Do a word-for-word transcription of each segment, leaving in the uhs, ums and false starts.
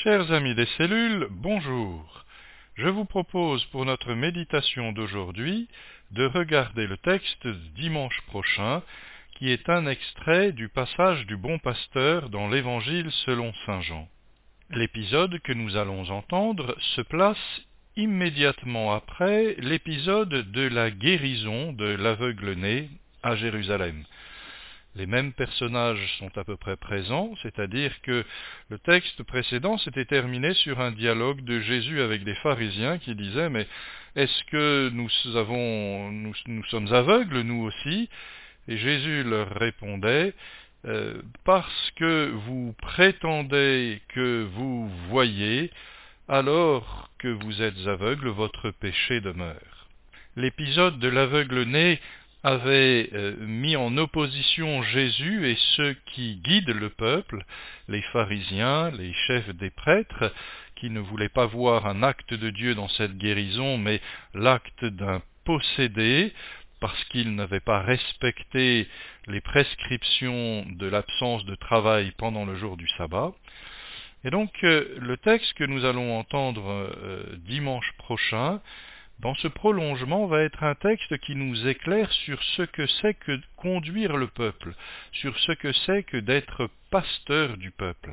Chers amis des cellules, bonjour. Je vous propose pour notre méditation d'aujourd'hui de regarder le texte dimanche prochain qui est un extrait du passage du Bon Pasteur dans l'Évangile selon saint Jean. L'épisode que nous allons entendre se place immédiatement après l'épisode de la guérison de l'aveugle-né à Jérusalem. Les mêmes personnages sont à peu près présents, c'est-à-dire que le texte précédent s'était terminé sur un dialogue de Jésus avec des pharisiens qui disaient « Mais est-ce que nous, avons, nous, nous sommes aveugles, nous aussi ?» Et Jésus leur répondait euh, « Parce que vous prétendez que vous voyez, alors que vous êtes aveugles, votre péché demeure. » L'épisode de l'aveugle-né avait euh, mis en opposition Jésus et ceux qui guident le peuple, les pharisiens, les chefs des prêtres, qui ne voulaient pas voir un acte de Dieu dans cette guérison, mais l'acte d'un possédé, parce qu'ils n'avaient pas respecté les prescriptions de l'absence de travail pendant le jour du sabbat. Et donc, euh, le texte que nous allons entendre euh, dimanche prochain, dans ce prolongement, va être un texte qui nous éclaire sur ce que c'est que conduire le peuple, sur ce que c'est que d'être pasteur du peuple.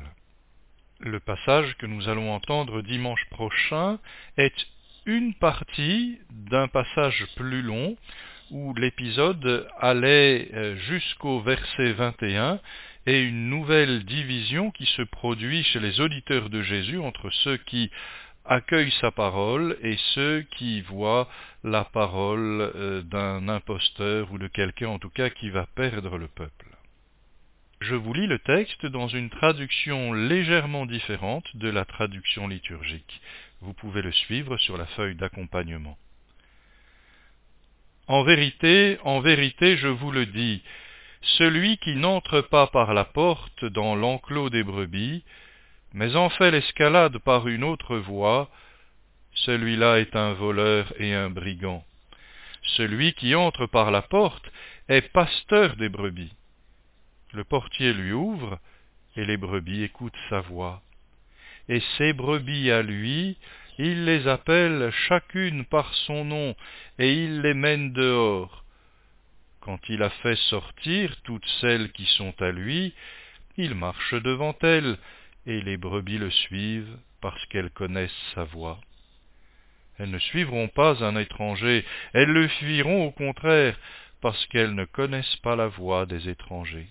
Le passage que nous allons entendre dimanche prochain est une partie d'un passage plus long, où l'épisode allait jusqu'au verset vingt et un, et une nouvelle division qui se produit chez les auditeurs de Jésus entre ceux qui accueillent sa parole et ceux qui voient la parole euh, d'un imposteur ou de quelqu'un en tout cas qui va perdre le peuple. Je vous lis le texte dans une traduction légèrement différente de la traduction liturgique. Vous pouvez le suivre sur la feuille d'accompagnement. En vérité, en vérité, je vous le dis, celui qui n'entre pas par la porte dans l'enclos des brebis, mais en fait l'escalade par une autre voie, celui-là est un voleur et un brigand. Celui qui entre par la porte est pasteur des brebis. Le portier lui ouvre, et les brebis écoutent sa voix. Et ces brebis à lui, il les appelle chacune par son nom, et il les mène dehors. Quand il a fait sortir toutes celles qui sont à lui, il marche devant elles, et les brebis le suivent parce qu'elles connaissent sa voix. Elles ne suivront pas un étranger, elles le fuiront au contraire, parce qu'elles ne connaissent pas la voix des étrangers.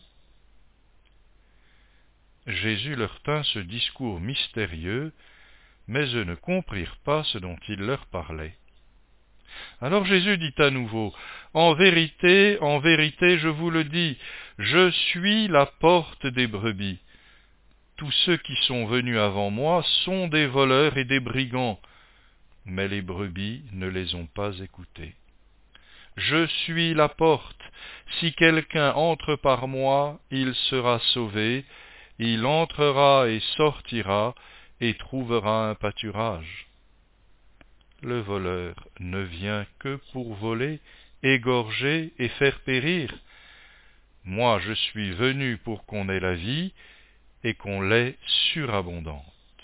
Jésus leur tint ce discours mystérieux, mais eux ne comprirent pas ce dont il leur parlait. Alors Jésus dit à nouveau, « En vérité, en vérité, je vous le dis, je suis la porte des brebis. Tous ceux qui sont venus avant moi sont des voleurs et des brigands, mais les brebis ne les ont pas écoutés. Je suis la porte. Si quelqu'un entre par moi, il sera sauvé. Il entrera et sortira et trouvera un pâturage. Le voleur ne vient que pour voler, égorger et faire périr. Moi, je suis venu pour qu'on ait la vie et qu'on l'ait surabondante. »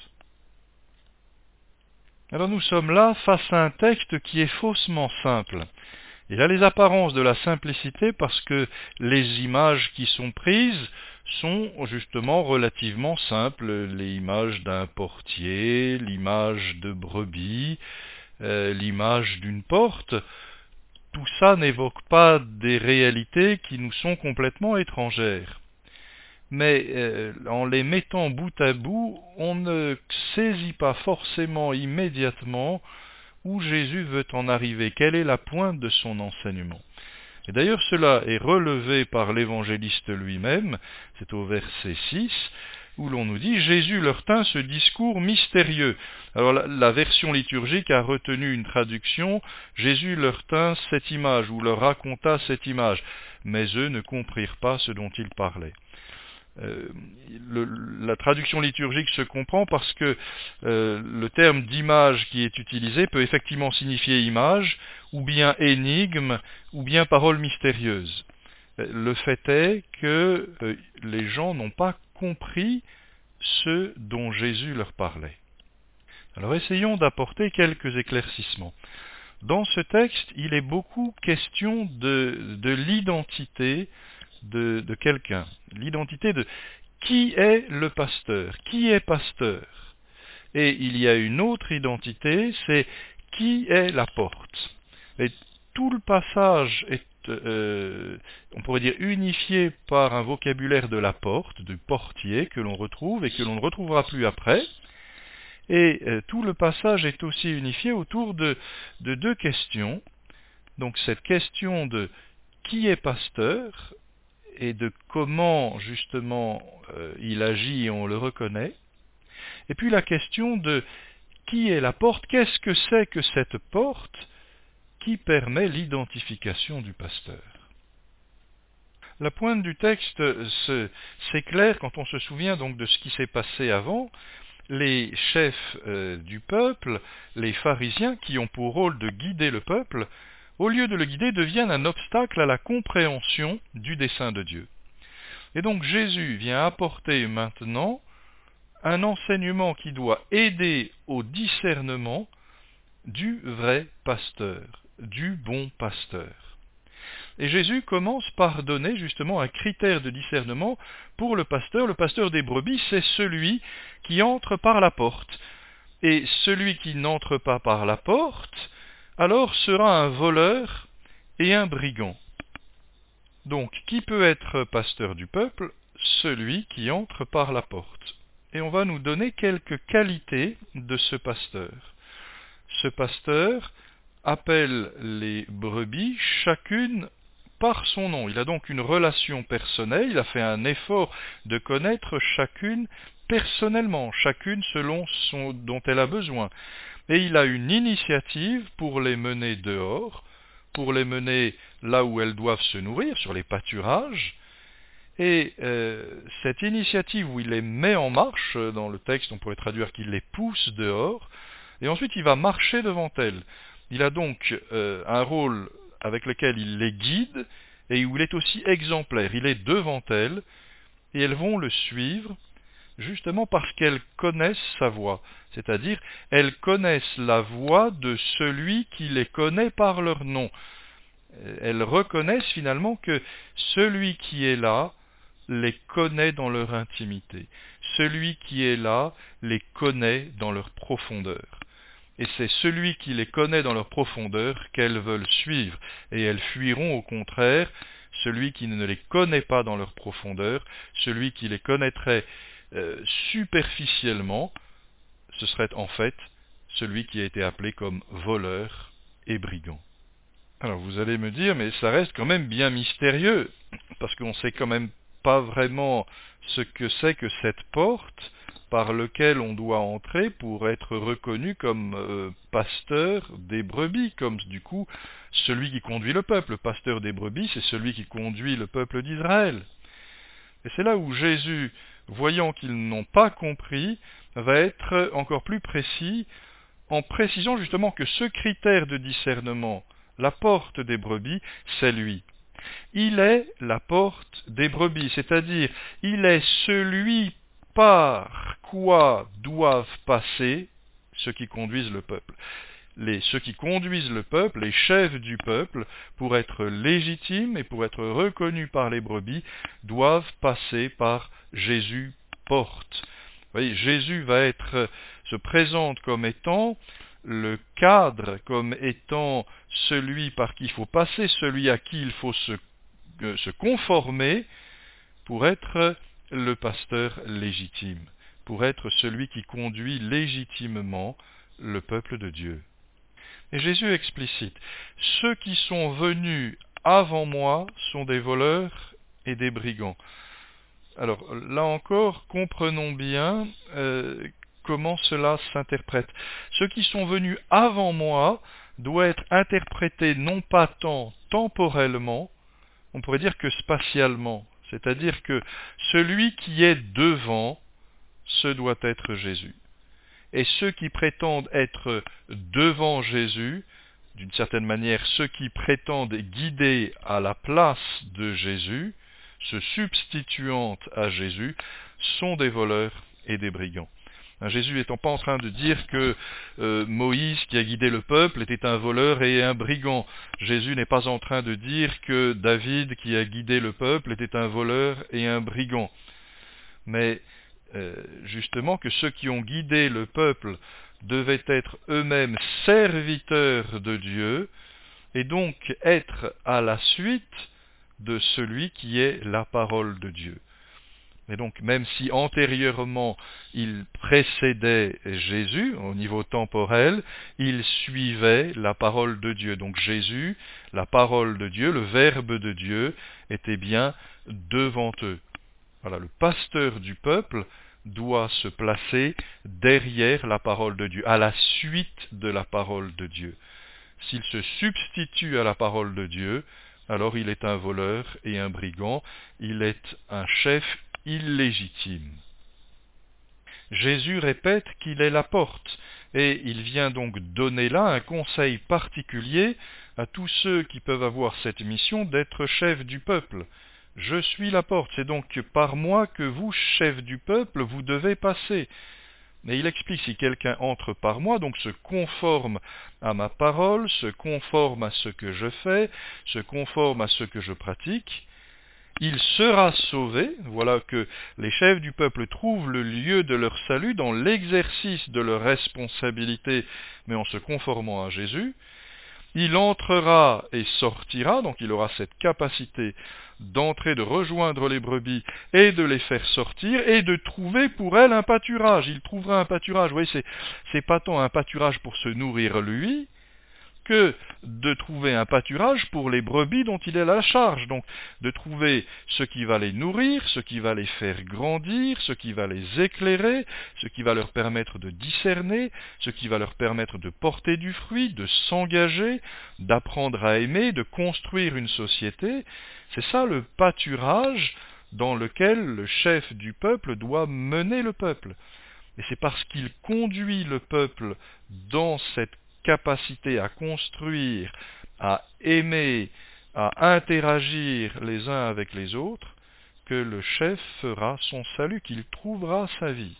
Alors nous sommes là face à un texte qui est faussement simple. Il a les apparences de la simplicité parce que les images qui sont prises sont justement relativement simples. Les images d'un portier, l'image de brebis, euh, l'image d'une porte, tout ça n'évoque pas des réalités qui nous sont complètement étrangères. Mais euh, en les mettant bout à bout, on ne saisit pas forcément immédiatement où Jésus veut en arriver, quelle est la pointe de son enseignement. Et d'ailleurs cela est relevé par l'évangéliste lui-même, c'est au verset six, où l'on nous dit « Jésus leur tint ce discours mystérieux ». Alors la, la version liturgique a retenu une traduction « Jésus leur tint cette image » ou leur raconta cette image, mais eux ne comprirent pas ce dont il parlait. Euh, le, la traduction liturgique se comprend parce que euh, le terme d'image qui est utilisé peut effectivement signifier image, ou bien énigme, ou bien parole mystérieuse. Le fait est que euh, les gens n'ont pas compris ceux dont Jésus leur parlait. Alors essayons d'apporter quelques éclaircissements. Dans ce texte, il est beaucoup question de, de l'identité de, de quelqu'un, l'identité de qui est le pasteur, qui est pasteur. Et il y a une autre identité, c'est qui est la porte. Et tout le passage est, euh, on pourrait dire, unifié par un vocabulaire de la porte, du portier, que l'on retrouve et que l'on ne retrouvera plus après. Et euh, tout le passage est aussi unifié autour de, de deux questions. Donc cette question de qui est pasteur et de comment justement euh, il agit et on le reconnaît. Et puis la question de qui est la porte, qu'est-ce que c'est que cette porte qui permet l'identification du pasteur. La pointe du texte s'éclaire quand on se souvient donc de ce qui s'est passé avant. Les chefs euh, du peuple, les pharisiens, qui ont pour rôle de guider le peuple, au lieu de le guider, deviennent un obstacle à la compréhension du dessein de Dieu. Et donc Jésus vient apporter maintenant un enseignement qui doit aider au discernement du vrai pasteur, du bon pasteur. Et Jésus commence par donner justement un critère de discernement pour le pasteur. Le pasteur des brebis, c'est celui qui entre par la porte. Et celui qui n'entre pas par la porte, alors sera un voleur et un brigand. Donc, qui peut être pasteur du peuple? Celui qui entre par la porte. Et on va nous donner quelques qualités de ce pasteur. Ce pasteur appelle les brebis chacune par son nom. Il a donc une relation personnelle, il a fait un effort de connaître chacune personnellement, chacune selon son, dont elle a besoin. Et il a une initiative pour les mener dehors, pour les mener là où elles doivent se nourrir, sur les pâturages. Et euh, cette initiative où il les met en marche, dans le texte on pourrait traduire qu'il les pousse dehors, et ensuite il va marcher devant elles. Il a donc euh, un rôle avec lequel il les guide, et où il est aussi exemplaire. Il est devant elles, et elles vont le suivre, justement parce qu'elles connaissent sa voix. C'est-à-dire, elles connaissent la voix de celui qui les connaît par leur nom. Elles reconnaissent finalement que celui qui est là les connaît dans leur intimité. Celui qui est là les connaît dans leur profondeur. Et c'est celui qui les connaît dans leur profondeur qu'elles veulent suivre. Et elles fuiront au contraire celui qui ne les connaît pas dans leur profondeur, celui qui les connaîtrait euh, superficiellement, ce serait en fait celui qui a été appelé comme voleur et brigand. Alors vous allez me dire, mais ça reste quand même bien mystérieux, parce qu'on ne sait quand même pas vraiment ce que c'est que cette porte par lequel on doit entrer pour être reconnu comme euh, pasteur des brebis, comme du coup celui qui conduit le peuple. Le pasteur des brebis, c'est celui qui conduit le peuple d'Israël. Et c'est là où Jésus, voyant qu'ils n'ont pas compris, va être encore plus précis en précisant justement que ce critère de discernement, la porte des brebis, c'est lui. Il est la porte des brebis, c'est-à-dire il est celui par quoi doivent passer ceux qui conduisent le peuple. Les, ceux qui conduisent le peuple, les chefs du peuple, pour être légitimes et pour être reconnus par les brebis, doivent passer par Jésus porte. Vous voyez, Jésus va être, se présente comme étant le cadre, comme étant celui par qui il faut passer, celui à qui il faut se, euh, se conformer pour être le pasteur légitime, pour être celui qui conduit légitimement le peuple de Dieu. Et Jésus explicite, ceux qui sont venus avant moi sont des voleurs et des brigands. Alors là encore, comprenons bien euh, comment cela s'interprète. Ceux qui sont venus avant moi doivent être interprétés non pas tant temporellement, on pourrait dire que spatialement. C'est-à-dire que celui qui est devant, ce doit être Jésus. Et ceux qui prétendent être devant Jésus, d'une certaine manière, ceux qui prétendent guider à la place de Jésus, se substituant à Jésus, sont des voleurs et des brigands. Jésus n'étant pas en train de dire que euh, Moïse, qui a guidé le peuple, était un voleur et un brigand. Jésus n'est pas en train de dire que David, qui a guidé le peuple, était un voleur et un brigand. Mais euh, justement que ceux qui ont guidé le peuple devaient être eux-mêmes serviteurs de Dieu et donc être à la suite de celui qui est la parole de Dieu. Et donc, même si antérieurement il précédait Jésus au niveau temporel, il suivait la parole de Dieu. Donc Jésus, la parole de Dieu, le Verbe de Dieu, était bien devant eux. Voilà, le pasteur du peuple doit se placer derrière la parole de Dieu, à la suite de la parole de Dieu. S'il se substitue à la parole de Dieu, alors il est un voleur et un brigand, il est un chef illégitime. Jésus répète qu'il est la porte, et il vient donc donner là un conseil particulier à tous ceux qui peuvent avoir cette mission d'être chefs du peuple. Je suis la porte, c'est donc par moi que vous, chefs du peuple, vous devez passer. Mais il explique, si quelqu'un entre par moi, donc se conforme à ma parole, se conforme à ce que je fais, se conforme à ce que je pratique, il sera sauvé. Voilà que les chefs du peuple trouvent le lieu de leur salut dans l'exercice de leur responsabilité, mais en se conformant à Jésus. Il entrera et sortira, donc il aura cette capacité d'entrer, de rejoindre les brebis et de les faire sortir et de trouver pour elles un pâturage. Il trouvera un pâturage. Vous voyez, c'est, c'est pas tant un pâturage pour se nourrir lui, que de trouver un pâturage pour les brebis dont il est la charge. Donc, de trouver ce qui va les nourrir, ce qui va les faire grandir, ce qui va les éclairer, ce qui va leur permettre de discerner, ce qui va leur permettre de porter du fruit, de s'engager, d'apprendre à aimer, de construire une société. C'est ça le pâturage dans lequel le chef du peuple doit mener le peuple. Et c'est parce qu'il conduit le peuple dans cette capacité à construire, à aimer, à interagir les uns avec les autres, que le chef fera son salut, qu'il trouvera sa vie.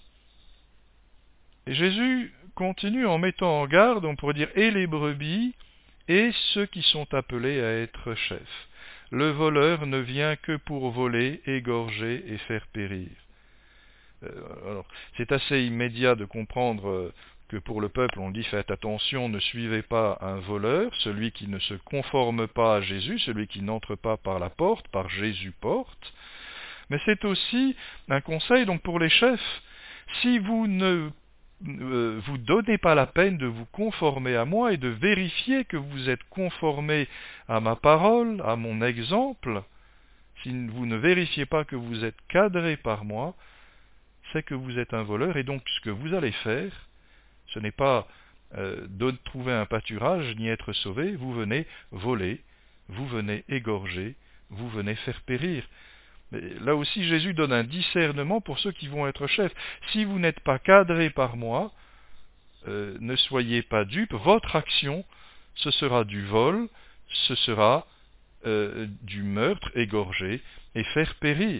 Et Jésus continue en mettant en garde, on pourrait dire, et les brebis, et ceux qui sont appelés à être chefs. Le voleur ne vient que pour voler, égorger et faire périr. Euh, alors, c'est assez immédiat de comprendre euh, que pour le peuple, on dit faites attention, ne suivez pas un voleur, celui qui ne se conforme pas à Jésus, celui qui n'entre pas par la porte, par Jésus porte. Mais c'est aussi un conseil donc pour les chefs. Si vous ne euh, vous donnez pas la peine de vous conformer à moi et de vérifier que vous êtes conformés à ma parole, à mon exemple, si vous ne vérifiez pas que vous êtes cadrés par moi, c'est que vous êtes un voleur, et donc ce que vous allez faire, ce n'est pas euh, de trouver un pâturage ni être sauvé, vous venez voler, vous venez égorger, vous venez faire périr. Mais là aussi, Jésus donne un discernement pour ceux qui vont être chefs. Si vous n'êtes pas cadrés par moi, euh, ne soyez pas dupes, votre action, ce sera du vol, ce sera euh, du meurtre, égorger et faire périr.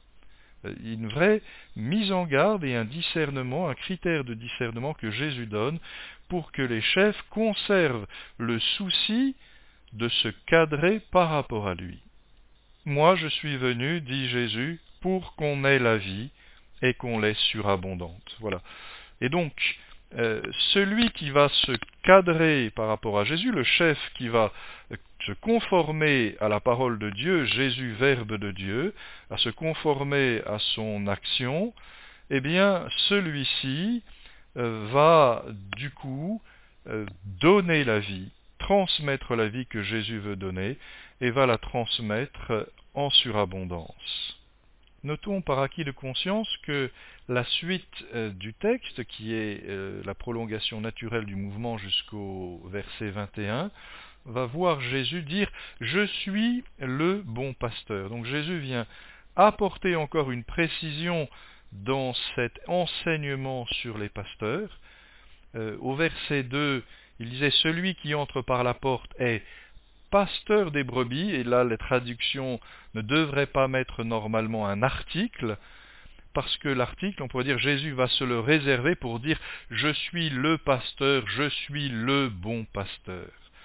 Une vraie mise en garde et un discernement, un critère de discernement que Jésus donne pour que les chefs conservent le souci de se cadrer par rapport à lui. Moi, je suis venu, dit Jésus, pour qu'on ait la vie et qu'on l'ait surabondante. Voilà. Et donc, euh, celui qui va se cadrer par rapport à Jésus, le chef qui va se conformer à la parole de Dieu, Jésus, Verbe de Dieu, à se conformer à son action, eh bien, celui-ci euh, va, du coup, euh, donner la vie, transmettre la vie que Jésus veut donner, et va la transmettre en surabondance. Notons par acquis de conscience que la suite euh, du texte, qui est euh, la prolongation naturelle du mouvement jusqu'au verset vingt et un, va voir Jésus dire « Je suis le bon pasteur ». Donc Jésus vient apporter encore une précision dans cet enseignement sur les pasteurs. Euh, au verset deux, il disait « Celui qui entre par la porte est pasteur des brebis », et là les traductions ne devraient pas mettre normalement un article, parce que l'article, on pourrait dire, Jésus va se le réserver pour dire « Je suis le pasteur, je suis le bon pasteur ».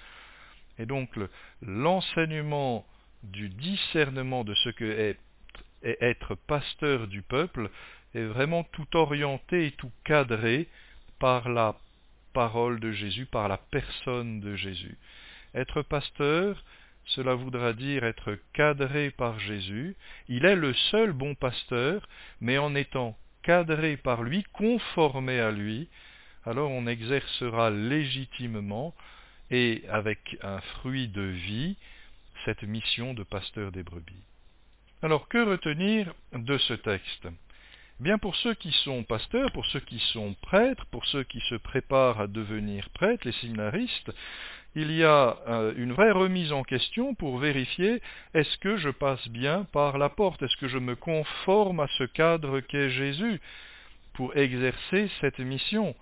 Et donc, le, l'enseignement du discernement de ce que est, est être pasteur du peuple est vraiment tout orienté et tout cadré par la parole de Jésus, par la personne de Jésus. Être pasteur, cela voudra dire être cadré par Jésus. Il est le seul bon pasteur, mais en étant cadré par lui, conformé à lui, alors on exercera légitimement et avec un fruit de vie cette mission de pasteur des brebis. Alors que retenir de ce texte ? Bien, pour ceux qui sont pasteurs, pour ceux qui sont prêtres, pour ceux qui se préparent à devenir prêtres, les séminaristes, il y a euh, une vraie remise en question pour vérifier est-ce que je passe bien par la porte, est-ce que je me conforme à ce cadre qu'est Jésus pour exercer cette mission.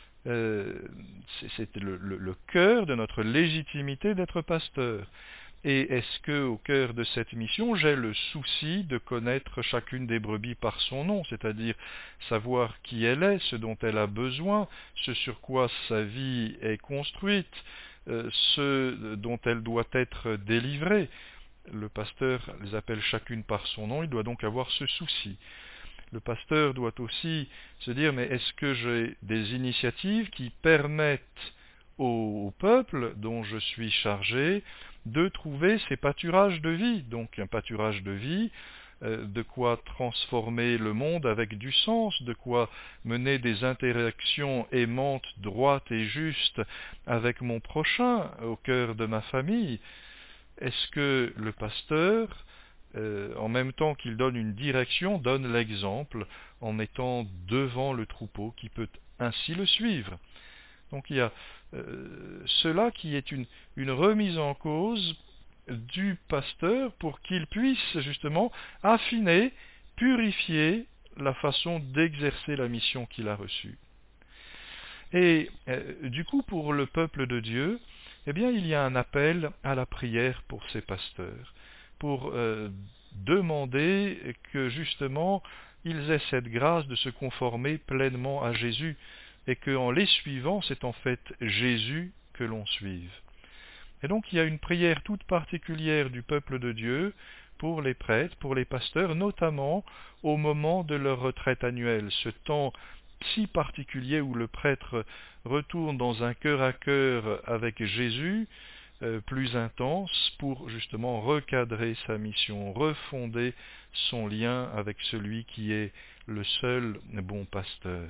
Euh, c'est, c'est le, le, le cœur de notre légitimité d'être pasteur. Et est-ce que, au cœur de cette mission, j'ai le souci de connaître chacune des brebis par son nom, c'est-à-dire savoir qui elle est, ce dont elle a besoin, ce sur quoi sa vie est construite, euh, ce dont elle doit être délivrée. Le pasteur les appelle chacune par son nom, il doit donc avoir ce souci. Le pasteur doit aussi se dire, mais est-ce que j'ai des initiatives qui permettent au, au peuple dont je suis chargé de trouver ces pâturages de vie. Donc un pâturage de vie, euh, de quoi transformer le monde avec du sens, de quoi mener des interactions aimantes, droites et justes avec mon prochain, au cœur de ma famille. Est-ce que le pasteur, euh, en même temps qu'il donne une direction, donne l'exemple en étant devant le troupeau qui peut ainsi le suivre? Donc il y a euh, cela qui est une, une remise en cause du pasteur pour qu'il puisse justement affiner, purifier la façon d'exercer la mission qu'il a reçue. Et euh, du coup, pour le peuple de Dieu, eh bien, il y a un appel à la prière pour ces pasteurs, pour euh, demander que justement ils aient cette grâce de se conformer pleinement à Jésus, et qu'en les suivant, c'est en fait Jésus que l'on suive. Et donc il y a une prière toute particulière du peuple de Dieu pour les prêtres, pour les pasteurs, notamment au moment de leur retraite annuelle, ce temps si particulier où le prêtre retourne dans un cœur à cœur avec Jésus, euh, plus intense, pour justement recadrer sa mission, refonder son lien avec celui qui est le seul bon pasteur.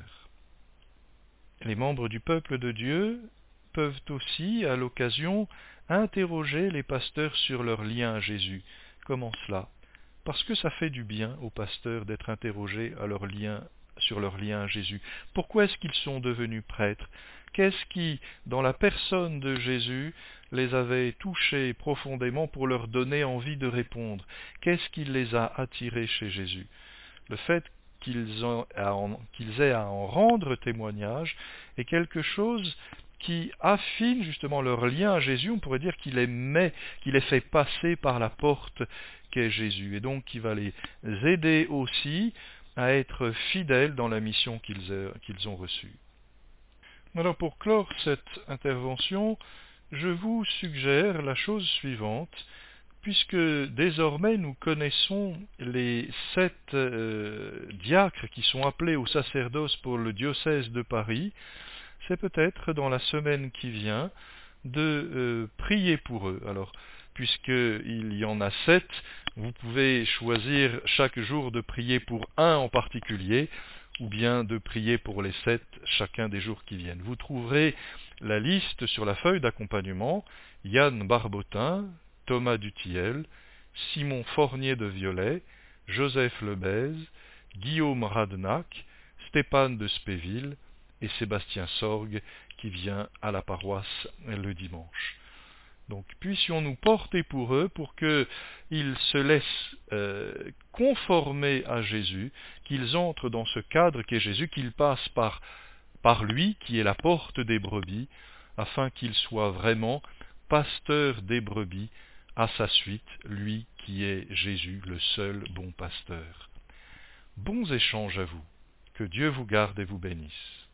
Les membres du peuple de Dieu peuvent aussi, à l'occasion, interroger les pasteurs sur leur lien à Jésus. Comment cela ? Parce que ça fait du bien aux pasteurs d'être interrogés à leur lien, sur leur lien à Jésus. Pourquoi est-ce qu'ils sont devenus prêtres ? Qu'est-ce qui, dans la personne de Jésus, les avait touchés profondément pour leur donner envie de répondre ? Qu'est-ce qui les a attirés chez Jésus ? Le fait qu'ils, ont à en, qu'ils aient à en rendre témoignage est quelque chose qui affine justement leur lien à Jésus. On pourrait dire qu'il les met, qu'il les fait passer par la porte qu'est Jésus, et donc qui va les aider aussi à être fidèles dans la mission qu'ils, a, qu'ils ont reçue. Alors pour clore cette intervention, je vous suggère la chose suivante. Puisque désormais nous connaissons les sept euh, diacres qui sont appelés au sacerdoce pour le diocèse de Paris, c'est peut-être dans la semaine qui vient de euh, prier pour eux. Alors, puisqu'il y en a sept, vous pouvez choisir chaque jour de prier pour un en particulier, ou bien de prier pour les sept chacun des jours qui viennent. Vous trouverez la liste sur la feuille d'accompagnement. Yann Barbotin, Thomas Dutilleul, Simon Fournier de Viollet, Joseph Lebèze, Guillaume Radnac, Stéphane de Spéville et Sébastien Sorgue qui vient à la paroisse le dimanche. Donc puissions-nous porter pour eux pour qu'ils se laissent euh, conformer à Jésus, qu'ils entrent dans ce cadre qu'est Jésus, qu'ils passent par, par lui qui est la porte des brebis, afin qu'ils soient vraiment pasteurs des brebis à sa suite, lui qui est Jésus, le seul bon pasteur. Bons échanges à vous. Que Dieu vous garde et vous bénisse.